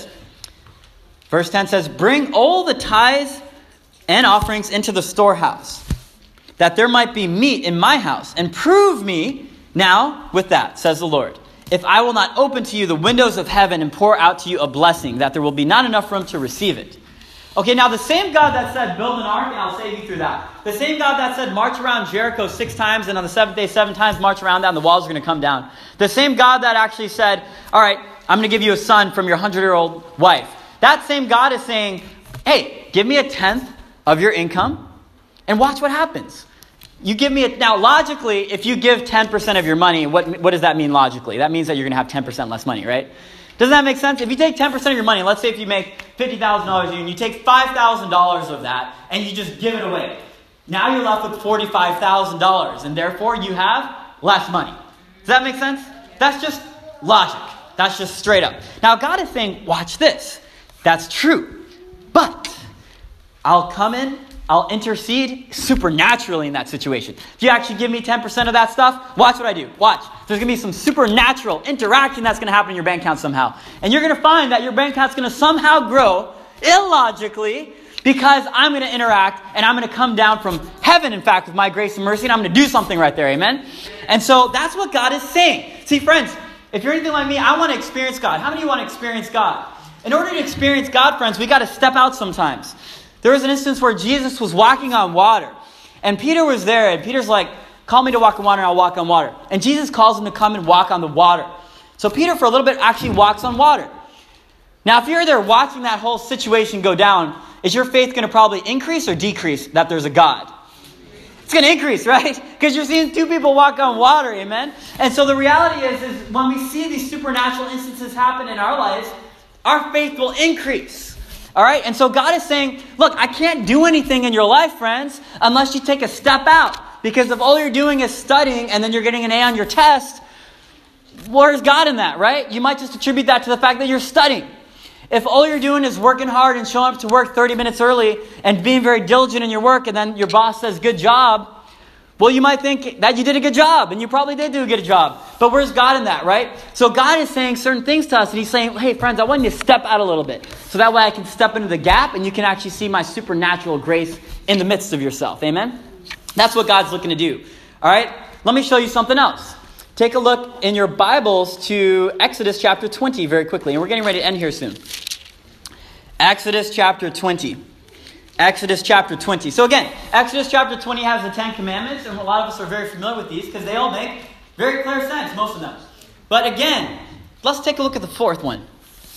Speaker 1: Verse ten says, "Bring all the tithes and offerings into the storehouse, that there might be meat in my house, and prove me now with that, says the Lord, if I will not open to you the windows of heaven and pour out to you a blessing, that there will be not enough room to receive it." Okay, now the same God that said, build an ark, and I'll save you through that. The same God that said, march around Jericho six times, and on the seventh day, seven times, march around that, and the walls are going to come down. The same God that actually said, all right, I'm going to give you a son from your hundred-year-old wife. That same God is saying, hey, give me a tenth of your income, and watch what happens. You give me a, now logically, if you give ten percent of your money, what, what does that mean logically? That means that you're going to have ten percent less money, right? Doesn't that make sense? If you take ten percent of your money, let's say if you make fifty thousand dollars a year and you take five thousand dollars of that and you just give it away. Now you're left with forty-five thousand dollars and therefore you have less money. Does that make sense? That's just logic. That's just straight up. Now God is saying, watch this. That's true. But I'll come in, I'll intercede supernaturally in that situation. If you actually give me ten percent of that stuff, watch what I do. Watch. There's going to be some supernatural interaction that's going to happen in your bank account somehow. And you're going to find that your bank account's going to somehow grow illogically because I'm going to interact and I'm going to come down from heaven, in fact, with my grace and mercy, and I'm going to do something right there. Amen? And so that's what God is saying. See, friends, if you're anything like me, I want to experience God. How many of you want to experience God? In order to experience God, friends, we got to step out sometimes. There was an instance where Jesus was walking on water. And Peter was there. And Peter's like, call me to walk on water and I'll walk on water. And Jesus calls him to come and walk on the water. So Peter, for a little bit, actually walks on water. Now, if you're there watching that whole situation go down, is your faith going to probably increase or decrease that there's a God? It's going to increase, right? Because you're seeing two people walk on water, amen? And so the reality is, is when we see these supernatural instances happen in our lives, our faith will increase. All right? And so God is saying, look, I can't do anything in your life, friends, unless you take a step out. Because if all you're doing is studying and then you're getting an A on your test, where's God in that, right? You might just attribute that to the fact that you're studying. If all you're doing is working hard and showing up to work thirty minutes early and being very diligent in your work and then your boss says, good job, well, you might think that you did a good job, and you probably did do a good job. But where's God in that, right? So God is saying certain things to us, and he's saying, hey, friends, I want you to step out a little bit. So that way I can step into the gap, and you can actually see my supernatural grace in the midst of yourself. Amen? That's what God's looking to do. All right? Let me show you something else. Take a look in your Bibles to Exodus chapter twenty very quickly. And we're getting ready to end here soon. Exodus chapter twenty. Exodus chapter twenty. So again, Exodus chapter twenty has the Ten Commandments, and a lot of us are very familiar with these because they all make very clear sense, most of them. But again, let's take a look at the fourth one.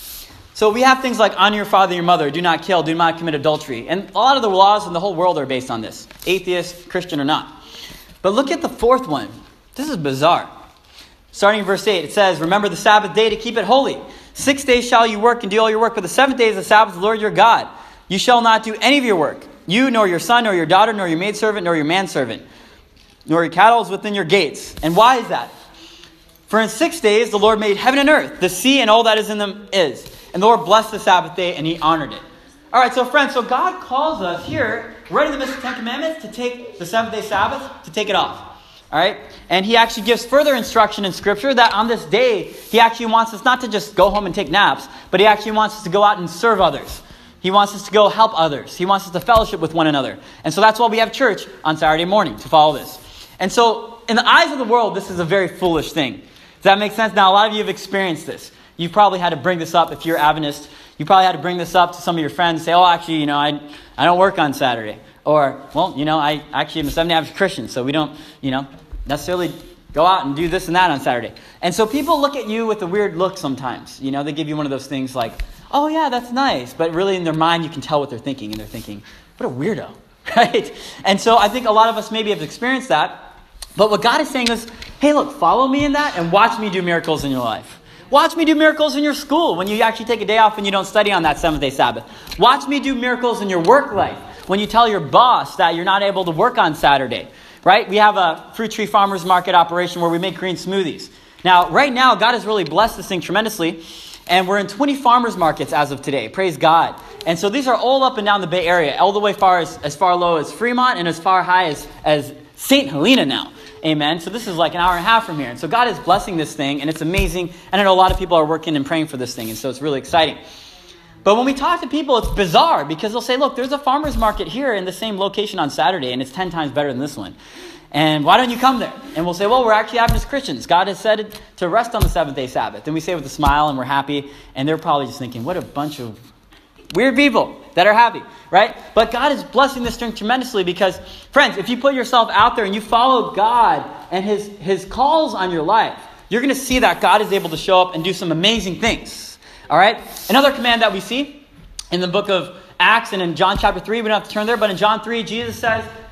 Speaker 1: So we have things like honor your father and your mother, do not kill, do not commit adultery. And a lot of the laws in the whole world are based on this, atheist, Christian or not. But look at the fourth one. This is bizarre. Starting in verse eight, it says, remember the Sabbath day to keep it holy. Six days shall you work and do all your work, but the seventh day is the Sabbath of the Lord your God. You shall not do any of your work, you, nor your son, nor your daughter, nor your maidservant, nor your manservant, nor your cattle is within your gates. And why is that? For in six days the Lord made heaven and earth, the sea and all that is in them is. And the Lord blessed the Sabbath day and he honored it. All right, so friends, so God calls us here, right in the midst of the Ten Commandments, to take the seventh day Sabbath, to take it off. All right? And he actually gives further instruction in Scripture that on this day, he actually wants us not to just go home and take naps, but he actually wants us to go out and serve others. He wants us to go help others. He wants us to fellowship with one another. And so that's why we have church on Saturday morning, to follow this. And so in the eyes of the world, this is a very foolish thing. Does that make sense? Now, a lot of you have experienced this. You've probably had to bring this up if you're Adventist. You probably had to bring this up to some of your friends and say, oh, actually, you know, I I don't work on Saturday. Or, well, you know, I actually am a Seventh-day Adventist Christian, so we don't, you know, necessarily go out and do this and that on Saturday. And so people look at you with a weird look sometimes. You know, they give you one of those things like, oh, yeah, that's nice. But really in their mind, you can tell what they're thinking. And they're thinking, what a weirdo, right? And so I think a lot of us maybe have experienced that. But what God is saying is, hey, look, follow me in that and watch me do miracles in your life. Watch me do miracles in your school when you actually take a day off and you don't study on that seventh day Sabbath. Watch me do miracles in your work life when you tell your boss that you're not able to work on Saturday. Right? We have a fruit tree farmers market operation where we make green smoothies. Now, right now, God has really blessed this thing tremendously. And we're in twenty farmers markets as of today. Praise God. And so these are all up and down the Bay Area, all the way far as, as far low as Fremont and as far high as, as Saint Helena now. Amen. So this is like an hour and a half from here. And so God is blessing this thing, and it's amazing. And I know a lot of people are working and praying for this thing, and so it's really exciting. But when we talk to people, it's bizarre because they'll say, look, there's a farmer's market here in the same location on Saturday, and it's ten times better than this one. And why don't you come there? And we'll say, well, we're actually Adventist Christians. God has said it to rest on the seventh day Sabbath. And we say it with a smile, and we're happy. And they're probably just thinking, what a bunch of weird people that are happy, right? But God is blessing this thing tremendously because, friends, if you put yourself out there and you follow God and his, his calls on your life, you're going to see that God is able to show up and do some amazing things. All right. Another command that we see in the book of Acts and in John chapter three, we don't have to turn there, but in John three, Jesus says,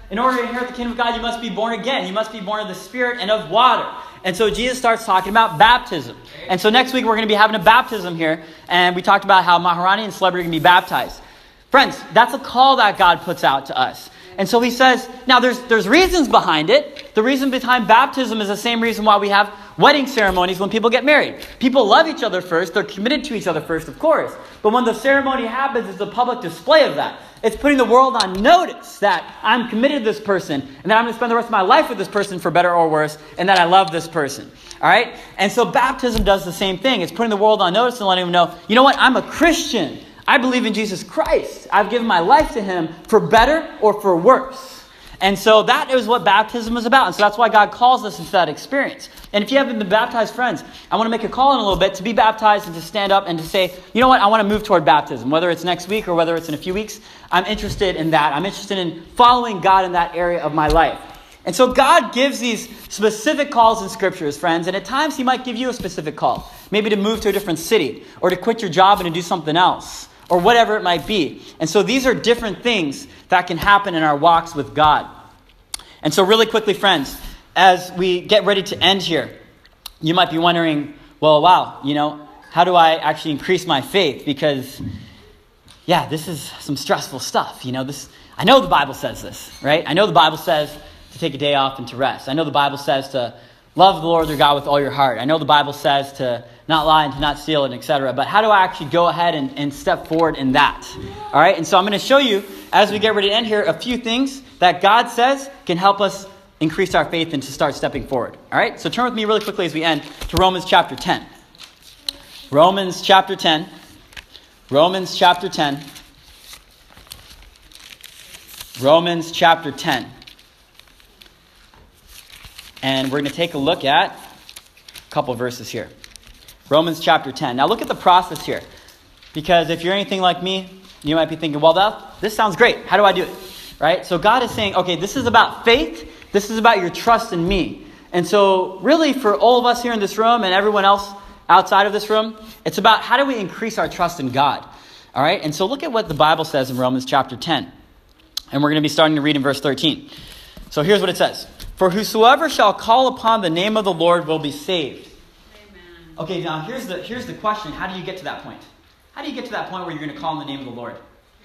Speaker 1: in order to inherit the kingdom of God, you must be born again. You must be born of the Spirit and of water. And so Jesus starts talking about baptism. And so next week we're going to be having a baptism here. And we talked about how Maharani and Celebrity are going to be baptized. Friends, that's a call that God puts out to us. And so he says, now there's there's reasons behind it. The reason behind baptism is the same reason why we have wedding ceremonies when people get married. People love each other first. They're committed to each other first, of course. But when the ceremony happens, it's a public display of that. It's putting the world on notice that I'm committed to this person and that I'm going to spend the rest of my life with this person for better or worse and that I love this person. All right? And so baptism does the same thing. It's putting the world on notice and letting them know, you know what? I'm a Christian. I believe in Jesus Christ. I've given my life to him for better or for worse. And so that is what baptism is about. And so that's why God calls us into that experience. And if you haven't been baptized, friends, I want to make a call in a little bit to be baptized and to stand up and to say, you know what, I want to move toward baptism. Whether it's next week or whether it's in a few weeks, I'm interested in that. I'm interested in following God in that area of my life. And so God gives these specific calls in scriptures, friends. And at times he might give you a specific call. Maybe to move to a different city or to quit your job and to do something else. Or whatever it might be. And so these are different things that can happen in our walks with God. And so really quickly, friends, as we get ready to end here, you might be wondering, well, wow, you know, how do I actually increase my faith? Because, yeah, this is some stressful stuff. You know, this. I know the Bible says this, right? I know the Bible says to take a day off and to rest. I know the Bible says to love the Lord your God with all your heart. I know the Bible says to not lie and to not steal and et cetera. But how do I actually go ahead and, and step forward in that? All right, and so I'm going to show you, as we get ready to end here, a few things that God says can help us increase our faith and to start stepping forward. All right, so turn with me really quickly as we end to Romans chapter ten. Romans chapter ten. Romans chapter ten. Romans chapter ten. And we're going to take a look at a couple verses here. Romans chapter ten. Now look at the process here. Because if you're anything like me, you might be thinking, well, that, this sounds great. How do I do it? Right? So God is saying, okay, this is about faith. This is about your trust in me. And so really for all of us here in this room and everyone else outside of this room, it's about how do we increase our trust in God? All right? And so look at what the Bible says in Romans chapter ten. And we're going to be starting to read in verse thirteen. So here's what it says. For whosoever shall call upon the name of the Lord will be saved. Amen. Okay, now here's the here's the question. How do you get to that point? How do you get to that point where you're going to call on the name of the Lord?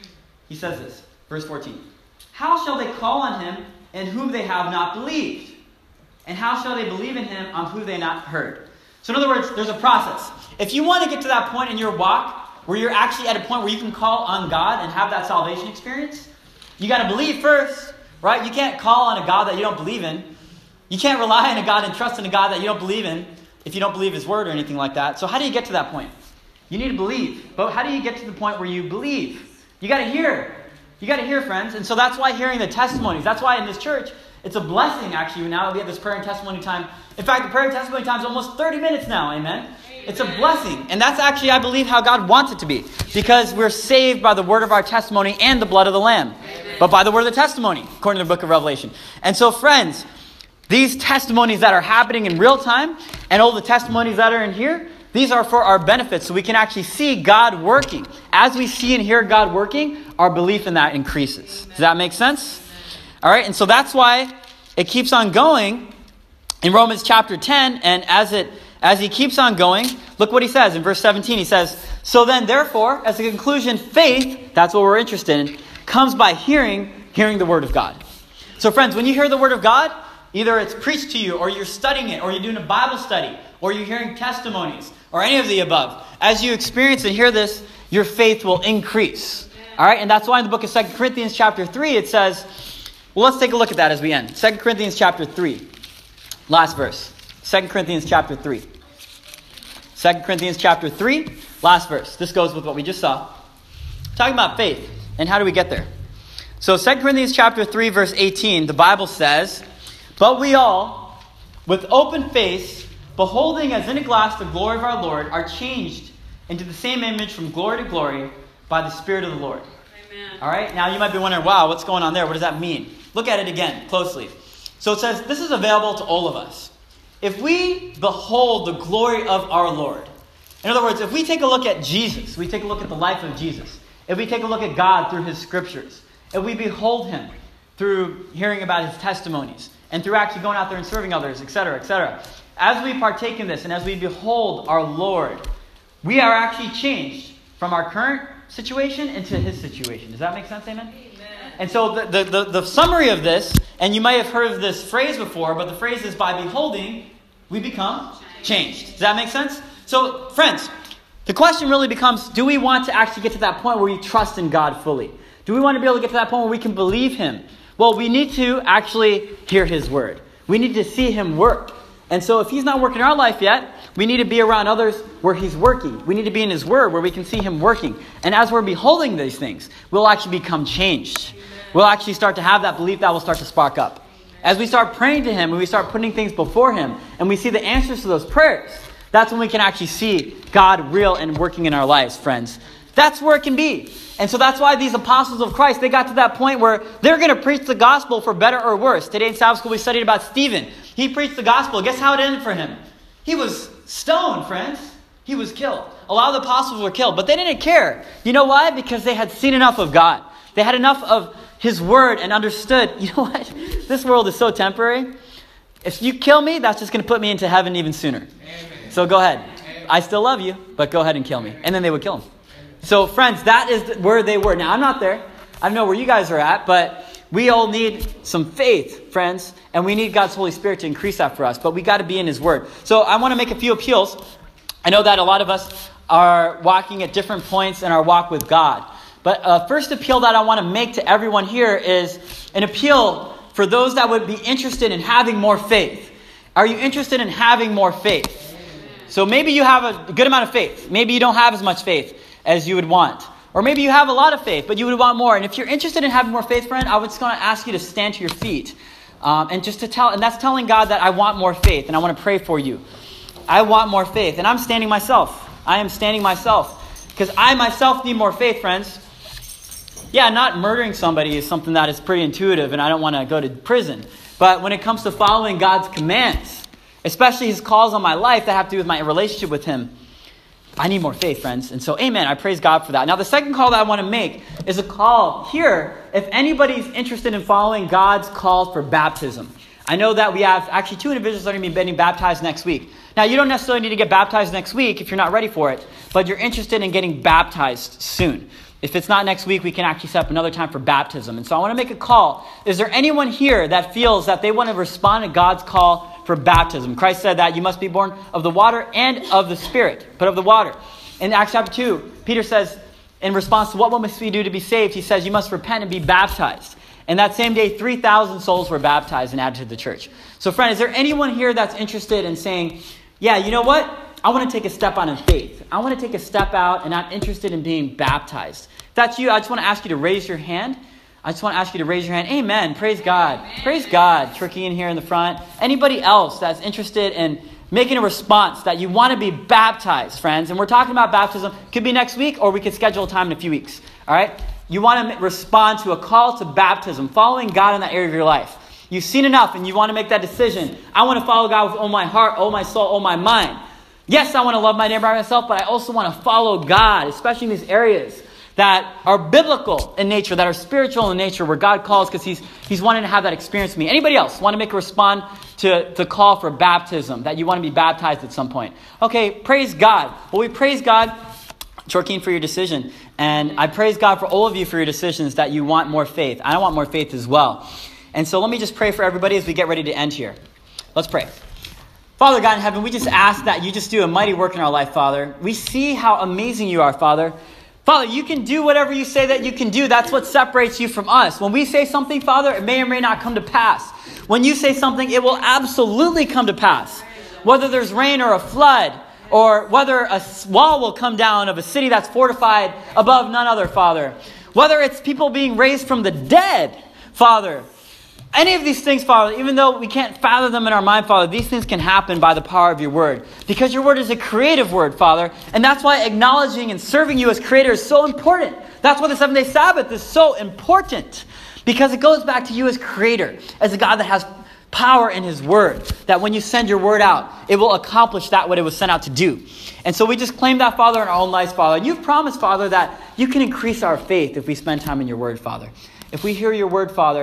Speaker 1: He says this, verse fourteen. How shall they call on him in whom they have not believed? And how shall they believe in him on whom they not heard? So in other words, there's a process. If you want to get to that point in your walk where you're actually at a point where you can call on God and have that salvation experience, you got to believe first, right? You can't call on a God that you don't believe in. You can't rely on a God and trust in a God that you don't believe in if you don't believe his word or anything like that. So how do you get to that point? You need to believe. But how do you get to the point where you believe? You got to hear. You got to hear, friends. And so that's why hearing the testimonies. That's why in this church, it's a blessing, actually, now that we have this prayer and testimony time. In fact, the prayer and testimony time is almost thirty minutes now. Amen? Amen. It's a blessing. And that's actually, I believe, how God wants it to be. Because we're saved by the word of our testimony and the blood of the Lamb. Amen. But by the word of the testimony, according to the book of Revelation. And so, friends, these testimonies that are happening in real time and all the testimonies that are in here, these are for our benefit, so we can actually see God working. As we see and hear God working, our belief in that increases. Amen. Does that make sense? Amen. All right, and so that's why it keeps on going in Romans chapter ten, and as it as he keeps on going, look what he says in verse seventeen. He says, so then, therefore, as a conclusion, faith, that's what we're interested in, comes by hearing, hearing the word of God. So friends, when you hear the word of God, either it's preached to you, or you're studying it, or you're doing a Bible study, or you're hearing testimonies, or any of the above. As you experience and hear this, your faith will increase. All right, and that's why in the book of Second Corinthians chapter three, it says, well, let's take a look at that as we end. Second Corinthians chapter three, last verse. Second Corinthians chapter three. Second Corinthians chapter three, last verse. This goes with what we just saw. Talking about faith, and how do we get there? So Second Corinthians chapter three, verse eighteen, the Bible says, but we all, with open face, beholding as in a glass the glory of our Lord, are changed into the same image from glory to glory by the Spirit of the Lord. Amen. All right, now you might be wondering, wow, what's going on there? What does that mean? Look at it again closely. So it says, this is available to all of us. If we behold the glory of our Lord, in other words, if we take a look at Jesus, we take a look at the life of Jesus, if we take a look at God through his scriptures, if we behold him, through hearing about his testimonies, and through actually going out there and serving others, et cetera, et cetera. As we partake in this and as we behold our Lord, we are actually changed from our current situation into his situation. Does that make sense? Amen? Amen. And so the, the, the, the summary of this, and you might have heard of this phrase before, but the phrase is, by beholding, we become changed. Does that make sense? So, friends, the question really becomes, do we want to actually get to that point where we trust in God fully? Do we want to be able to get to that point where we can believe him? Well, we need to actually hear his word. We need to see him work. And so if he's not working in our life yet, we need to be around others where he's working. We need to be in his word where we can see him working. And as we're beholding these things, we'll actually become changed. We'll actually start to have that belief that will start to spark up. As we start praying to him and we start putting things before him and we see the answers to those prayers, that's when we can actually see God real and working in our lives, friends. That's where it can be. And so that's why these apostles of Christ, they got to that point where they're going to preach the gospel for better or worse. Today in Sabbath school we studied about Stephen. He preached the gospel. Guess how it ended for him? He was stoned, friends. He was killed. A lot of the apostles were killed, but they didn't care. You know why? Because they had seen enough of God. They had enough of his word and understood, you know what? This world is so temporary. If you kill me, that's just going to put me into heaven even sooner. Amen. So go ahead. Amen. I still love you, but go ahead and kill me. And then they would kill him. So friends, that is where they were. Now, I'm not there. I don't know where you guys are at, but we all need some faith, friends. And we need God's Holy Spirit to increase that for us. But we got to be in his word. So I want to make a few appeals. I know that a lot of us are walking at different points in our walk with God. But uh, first appeal that I want to make to everyone here is an appeal for those that would be interested in having more faith. Are you interested in having more faith? So maybe you have a good amount of faith. Maybe you don't have as much faith as you would want. Or maybe you have a lot of faith, but you would want more. And if you're interested in having more faith, friend, I was just going to ask you to stand to your feet. Um, and just to tell, and that's telling God that I want more faith. And I want to pray for you. I want more faith. And I'm standing myself. I am standing myself. Because I myself need more faith, friends. Yeah, not murdering somebody is something that is pretty intuitive, and I don't want to go to prison. But when it comes to following God's commands, especially his calls on my life that have to do with my relationship with him, I need more faith, friends. And so, amen, I praise God for that. Now, the second call that I want to make is a call here, if anybody's interested in following God's calls for baptism. I know that we have actually two individuals that are going to be getting baptized next week. Now, you don't necessarily need to get baptized next week if you're not ready for it, but you're interested in getting baptized soon. If it's not next week, we can actually set up another time for baptism. And so I want to make a call. Is there anyone here that feels that they want to respond to God's call for baptism? Christ said that you must be born of the water and of the Spirit, but of the water. In Acts chapter two, Peter says, in response to what must we do to be saved, he says, you must repent and be baptized. And that same day, three thousand souls were baptized and added to the church. So friend, is there anyone here that's interested in saying, yeah, you know what? I want to take a step out in faith. I want to take a step out and I'm interested in being baptized. If that's you, I just want to ask you to raise your hand. I just want to ask you to raise your hand. Amen. Praise God. Amen. Praise God. Tricky in here in the front. Anybody else that's interested in making a response that you want to be baptized, friends? And we're talking about baptism. Could be next week or we could schedule a time in a few weeks. All right? You want to respond to a call to baptism, following God in that area of your life. You've seen enough and you want to make that decision. I want to follow God with all my heart, all my soul, all my mind. Yes, I want to love my neighbor myself, but I also want to follow God, especially in these areas that are biblical in nature, that are spiritual in nature, where God calls because he's he's wanting to have that experience with me. Anybody else want to make a respond to the call for baptism, that you want to be baptized at some point? Okay, praise God. Well, we praise God, Joaquin, for your decision. And I praise God for all of you for your decisions that you want more faith. I want more faith as well. And so let me just pray for everybody as we get ready to end here. Let's pray. Father God in heaven, we just ask that you just do a mighty work in our life, Father. We see how amazing you are, Father. Father, you can do whatever you say that you can do. That's what separates you from us. When we say something, Father, it may or may not come to pass. When you say something, it will absolutely come to pass. Whether there's rain or a flood, or whether a wall will come down of a city that's fortified above none other, Father. Whether it's people being raised from the dead, Father. Any of these things, Father, even though we can't fathom them in our mind, Father, these things can happen by the power of your word. Because your word is a creative word, Father. And that's why acknowledging and serving you as creator is so important. That's why the seventh-day Sabbath is so important. Because it goes back to you as creator, as a God that has power in his word. That when you send your word out, it will accomplish that what it was sent out to do. And so we just claim that, Father, in our own lives, Father. And you've promised, Father, that you can increase our faith if we spend time in your word, Father. If we hear your word, Father,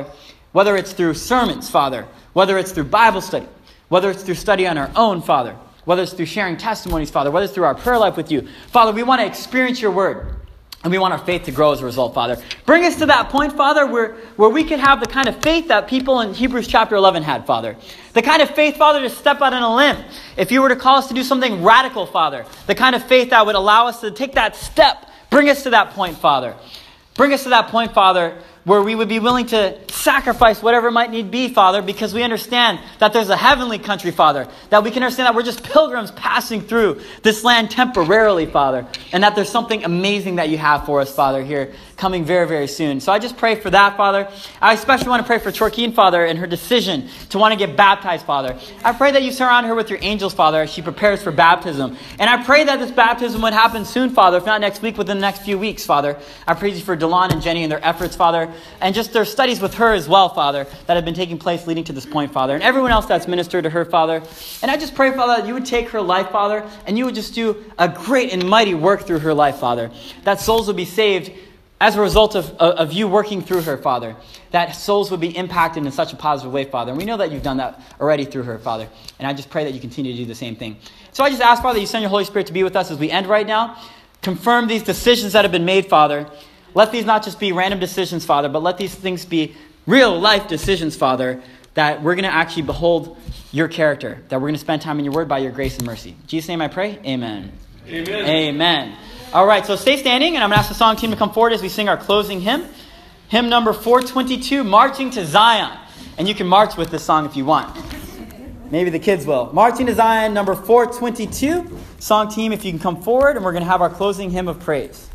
Speaker 1: Whether it's through sermons, Father. Whether it's through Bible study. Whether it's through study on our own, Father. Whether it's through sharing testimonies, Father. Whether it's through our prayer life with you. Father, we want to experience your word. And we want our faith to grow as a result, Father. Bring us to that point, Father, where, where we can have the kind of faith that people in Hebrews chapter eleven had, Father. The kind of faith, Father, to step out on a limb. If you were to call us to do something radical, Father. The kind of faith that would allow us to take that step. Bring us to that point, Father. Bring us to that point, Father, where we would be willing to sacrifice whatever might need be, Father, because we understand that there's a heavenly country, Father, that we can understand that we're just pilgrims passing through this land temporarily, Father, and that there's something amazing that you have for us, Father, here coming very, very soon. So I just pray for that, Father. I especially want to pray for Chorkeen, Father, and her decision to want to get baptized, Father. I pray that you surround her with your angels, Father, as she prepares for baptism. And I pray that this baptism would happen soon, Father, if not next week, within the next few weeks, Father. I praise you for Delon and Jenny and their efforts, Father, and just their studies with her as well, Father, that have been taking place leading to this point, Father, and everyone else that's ministered to her, Father. And I just pray, Father, that you would take her life, Father, and you would just do a great and mighty work through her life, Father, that souls would be saved as a result of, of you working through her, Father, that souls would be impacted in such a positive way, Father. And we know that you've done that already through her, Father. And I just pray that you continue to do the same thing. So I just ask, Father, that you send your Holy Spirit to be with us as we end right now. Confirm these decisions that have been made, Father. Let these not just be random decisions, Father, but let these things be real life decisions, Father, that we're going to actually behold your character, that we're going to spend time in your word by your grace and mercy. In Jesus' name I pray, amen.
Speaker 2: Amen.
Speaker 1: Amen. All right, so stay standing, and I'm going to ask the song team to come forward as we sing our closing hymn. Hymn number four twenty-two, Marching to Zion. And you can march with this song if you want. Maybe the kids will. Marching to Zion, number four twenty-two. Song team, if you can come forward, and we're going to have our closing hymn of praise.